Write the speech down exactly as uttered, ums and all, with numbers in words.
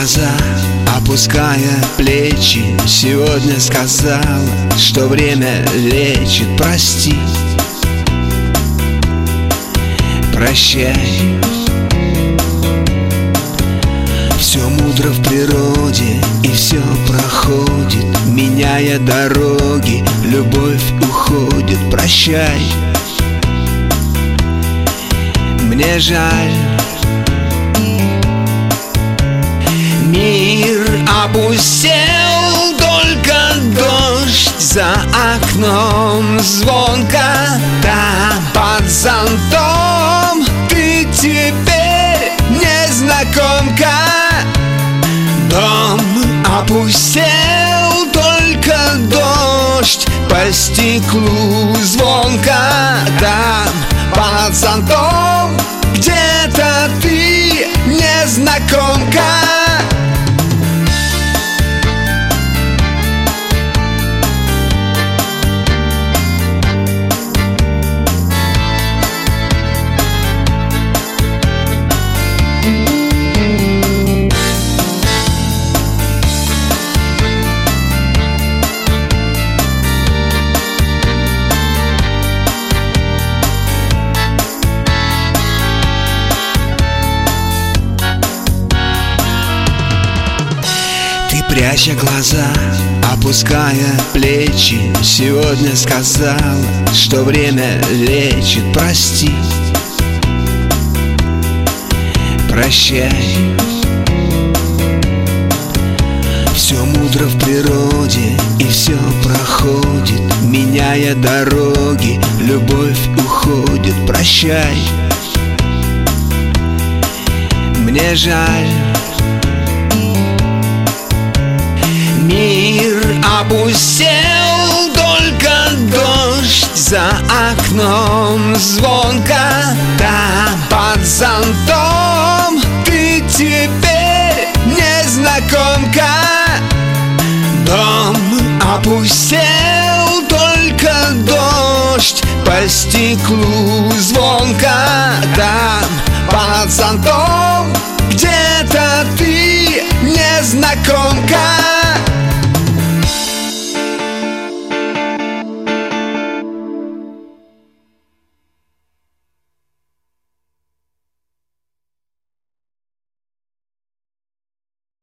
глаза, опуская плечи, сегодня сказала, что время лечит. Прости, прощай. Все мудро в природе, и все проходит, меняя дороги, любовь уходит. Прощай, мне жаль. Мир опустел, только дождь за окном звонко. Там под зонтом ты теперь незнакомка. Дом опустел, только дождь по стеклу звонко. Там под зонтом где-то ты незнакомка. Пряча глаза, опуская плечи, сегодня сказала, что время лечит. Прости, прощай. Все мудро в природе, и все проходит, меняя дороги, любовь уходит. Прощай, мне жаль. Мир опустел, только дождь за окном звонко. Там под зонтом ты теперь незнакомка. Дом опустел, только дождь по стеклу звонко. Там под зонтом где-то ты незнакомка.